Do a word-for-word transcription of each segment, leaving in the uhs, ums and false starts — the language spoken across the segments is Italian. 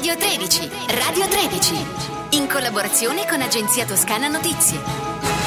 Radio tredici, Radio tredici, in collaborazione con Agenzia Toscana Notizie.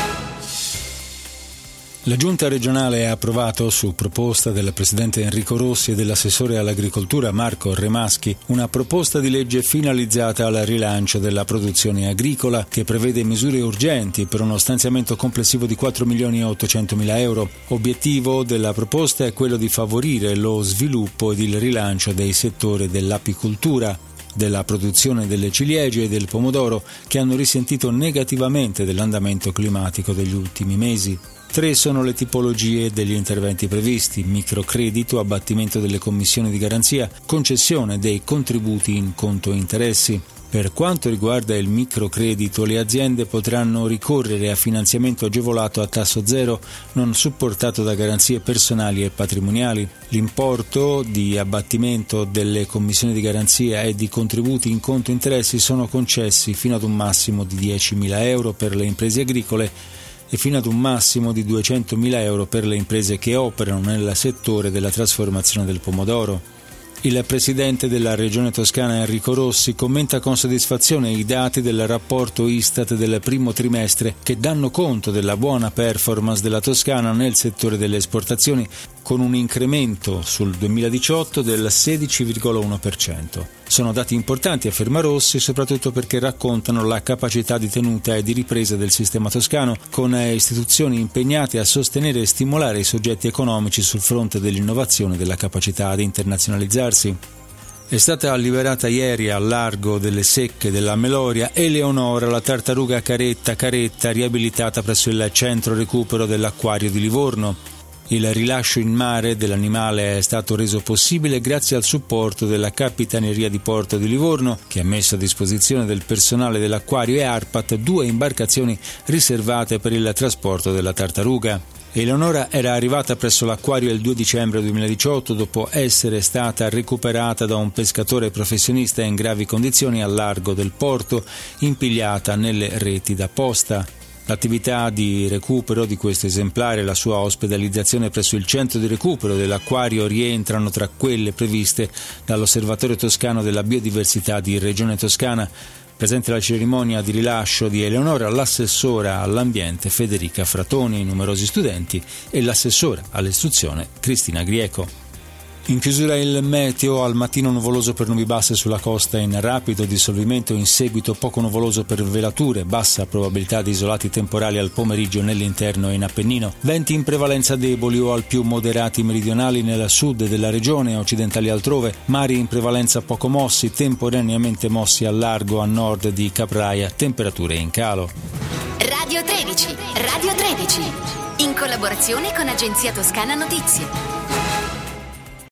La Giunta regionale ha approvato, su proposta del presidente Enrico Rossi e dell'assessore all'agricoltura Marco Remaschi, una proposta di legge finalizzata al rilancio della produzione agricola che prevede misure urgenti per uno stanziamento complessivo di quattro milioni e ottocentomila euro. Obiettivo della proposta è quello di favorire lo sviluppo ed il rilancio dei settori dell'apicoltura, della produzione delle ciliegie e del pomodoro, che hanno risentito negativamente dell'andamento climatico degli ultimi mesi. Tre sono le tipologie degli interventi previsti: microcredito, abbattimento delle commissioni di garanzia, concessione dei contributi in conto interessi. Per quanto riguarda il microcredito, le aziende potranno ricorrere a finanziamento agevolato a tasso zero, non supportato da garanzie personali e patrimoniali. L'importo di abbattimento delle commissioni di garanzia e di contributi in conto interessi sono concessi fino ad un massimo di diecimila euro per le imprese agricole e fino ad un massimo di duecentomila euro per le imprese che operano nel settore della trasformazione del pomodoro. Il presidente della Regione Toscana Enrico Rossi commenta con soddisfazione i dati del rapporto Istat del primo trimestre, che danno conto della buona performance della Toscana nel settore delle esportazioni, con un incremento sul duemiladiciotto del sedici virgola uno per cento. Sono dati importanti, afferma Rossi, soprattutto perché raccontano la capacità di tenuta e di ripresa del sistema toscano, con istituzioni impegnate a sostenere e stimolare i soggetti economici sul fronte dell'innovazione e della capacità di internazionalizzarsi. È stata liberata ieri al largo delle Secche della Meloria Eleonora, la tartaruga caretta caretta riabilitata presso il centro recupero dell'acquario di Livorno. Il rilascio in mare dell'animale è stato reso possibile grazie al supporto della Capitaneria di Porto di Livorno, che ha messo a disposizione del personale dell'acquario e ARPAT due imbarcazioni riservate per il trasporto della tartaruga. Eleonora era arrivata presso l'acquario il due dicembre duemiladiciotto dopo essere stata recuperata da un pescatore professionista in gravi condizioni al largo del porto, impigliata nelle reti da posta. L'attività di recupero di questo esemplare e la sua ospedalizzazione presso il centro di recupero dell'acquario rientrano tra quelle previste dall'Osservatorio Toscano della Biodiversità di Regione Toscana. Presente alla cerimonia di rilascio di Eleonora l'assessora all'ambiente Federica Fratoni, numerosi studenti e l'assessora all'istruzione Cristina Grieco. In chiusura il meteo: al mattino nuvoloso per nubi basse sulla costa in rapido dissolvimento, in seguito poco nuvoloso per velature, bassa probabilità di isolati temporali al pomeriggio nell'interno e in Appennino, venti in prevalenza deboli o al più moderati meridionali nel sud della regione, occidentali altrove, mari in prevalenza poco mossi, temporaneamente mossi al largo a nord di Capraia, temperature in calo. Radio tredici, Radio tredici, in collaborazione con Agenzia Toscana Notizie.